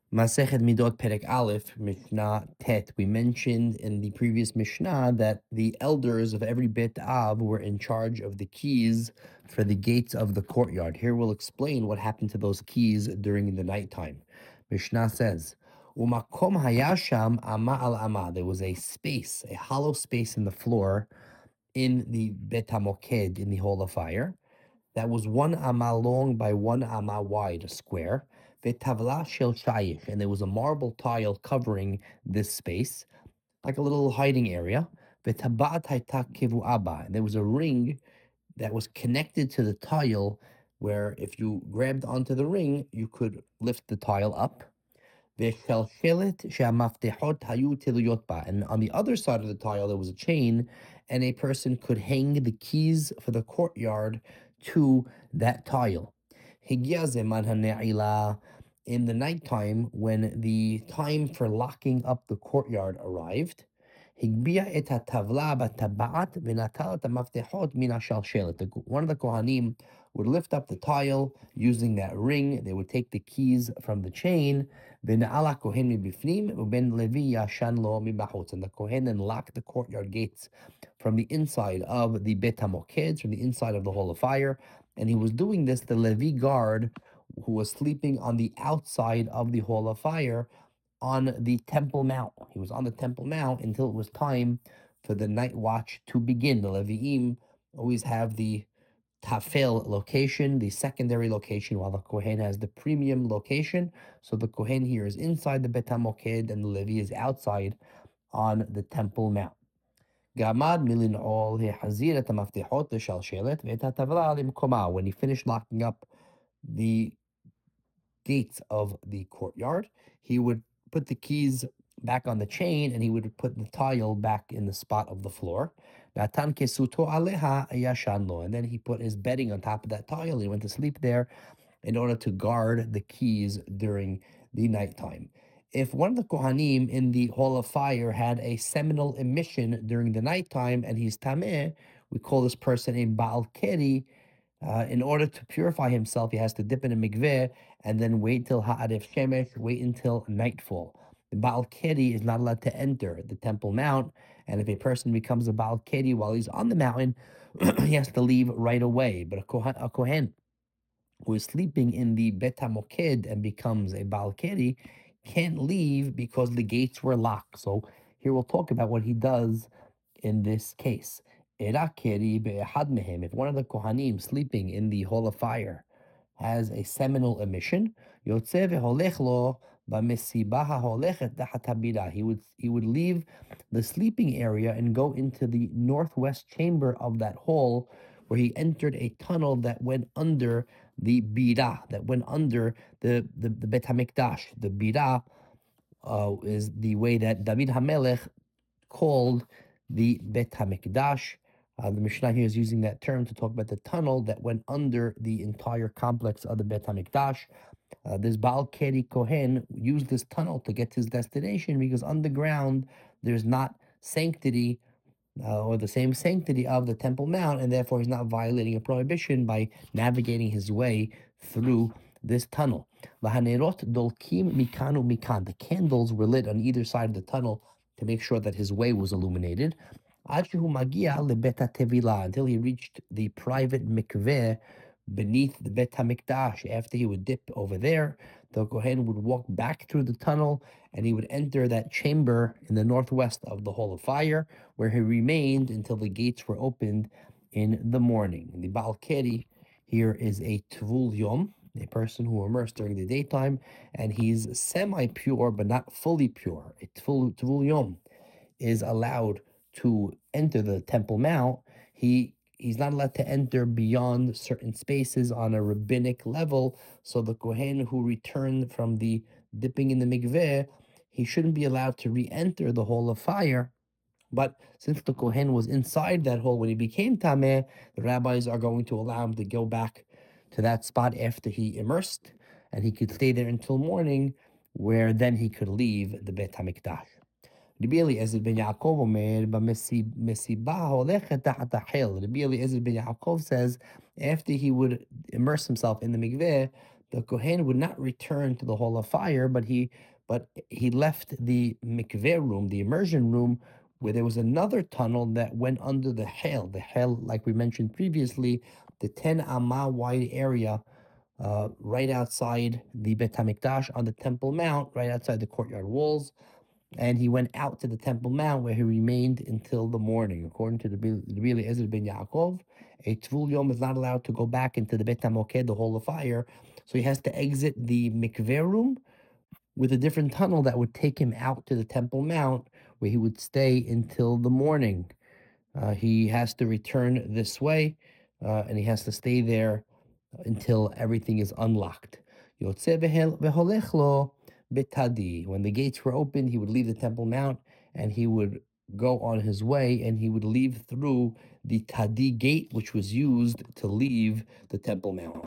Masechet Midot Perek Aleph, Mishnah Tet. We mentioned in the previous Mishnah that the elders of every Bet Av were in charge of the keys for the gates of the courtyard. Here we'll explain what happened to those keys during the nighttime. Mishnah says, Umakom hayasham ama al ama. There was a space, a hollow space in the floor in the Bet HaMoked, in the Hall of Fire, that was 1 amma long by 1 amma wide, a square. Vetavla shel shayish, and there was a marble tile covering this space, like a little hiding area. Vetabat hayta kivu abba, and there was a ring that was connected to the tile, where if you grabbed onto the ring, you could lift the tile up. ושלשלת שהמפתחות היו תלויות בה. And on the other side of the tile, there was a chain, and a person could hang the keys for the courtyard to that tile. הגיע זמן הנעילה. In the nighttime, when the time for locking up the courtyard arrived, הגביה את הטבלה בטבעת ונטל את המפתחות מן השלשלת. One of the Kohanim would lift up the tile using that ring. They would take the keys from the chain. ונעל הכהן מבפנים ובן לוי ישן לו מבחוץ. And the Kohen then locked the courtyard gates from the inside of the Bet HaMoked, from the inside of the Hall of Fire. And he was doing this, the Levi guard, who was sleeping on the outside of the Hall of Fire on the Temple Mount. He was on the Temple Mount until it was time for the night watch to begin. The Levi'im always have the Tafel location, the secondary location, while the Kohen has the premium location. So the Kohen here is inside the Bet HaMoked, and the Levi is outside on the Temple Mount. געמד מלנעול החזיר את המפתחות לשלשלת ואת הטבלה למקומה. When he finished locking up the gates of the courtyard, he would put the keys back on the chain, and he would put the tile back in the spot of the floor. Natan kesuto aleha yashan lo. And then he put his bedding on top of that tile. He went to sleep there in order to guard the keys during the nighttime. If one of the Kohanim in the Hall of Fire had a seminal emission during the nighttime and he's tameh, we call this person a Baal Keri. In order to purify himself, he has to dip in a mikveh and then wait till ha'aref shemesh, wait until nightfall. The Baal Keri is not allowed to enter the Temple Mount, and if a person becomes a Baal Keri while he's on the mountain, he has to leave right away. But a Kohen who is sleeping in the Bet HaMoked and becomes a Baal Keri can't leave because the gates were locked. So here we'll talk about what he does in this case. If one of the Kohanim sleeping in the Hall of Fire has a seminal emission, he would leave the sleeping area and go into the northwest chamber of that hall, where he entered a tunnel that went under the bira, that went under the Bet HaMikdash. The bira is the way that David HaMelech called the Bet HaMikdash. The Mishnah here is using that term to talk about the tunnel that went under the entire complex of the Bet HaMikdash. This Baal Keri Kohen used this tunnel to get to his destination because underground there's not sanctity or the same sanctity of the Temple Mount, and therefore he's not violating a prohibition by navigating his way through this tunnel. The candles were lit on either side of the tunnel to make sure that his way was illuminated. Until he reached the private mikveh beneath the Bet HaMikdash. After he would dip over there, the Kohen would walk back through the tunnel, and he would enter that chamber in the northwest of the Hall of Fire, where he remained until the gates were opened in the morning. The Baal Keri here is a Tvul Yom, a person who immersed during the daytime, and he's semi-pure but not fully pure. A Tvul Yom is allowed to enter the Temple Mount. He's not allowed to enter beyond certain spaces on a rabbinic level. So the Kohen who returned from the dipping in the mikveh, he shouldn't be allowed to re-enter the Hall of Fire. But since the Kohen was inside that hole when he became Tameh, the rabbis are going to allow him to go back to that spot after he immersed, and he could stay there until morning, where then he could leave the Bet HaMikdash. רבי אליעזר בן יעקב אומר, במסיבה ההולכת תחת החיל. Rabbi Eliezer ben Yaakov says, after he would immerse himself in the mikveh, the Kohen would not return to the Hall of Fire, but he left the mikveh room, the immersion room, where there was another tunnel that went under the Hel. The Hel, like we mentioned previously, the 10 Amah wide area right outside the Bet HaMikdash on the Temple Mount, right outside the courtyard walls. And he went out to the Temple Mount where he remained until the morning. According to the Rabbi Eliezer ben Yaakov, a Tvul Yom is not allowed to go back into the Bet HaMoked, the Hall of Fire, so he has to exit the mikveh room with a different tunnel that would take him out to the Temple Mount where he would stay until the morning. He has to return this way, and he has to stay there until everything is unlocked. Yotze v'holech lo betadi. When the gates were open, he would leave the Temple Mount and he would go on his way, and he would leave through the Tadi gate, which was used to leave the Temple Mount.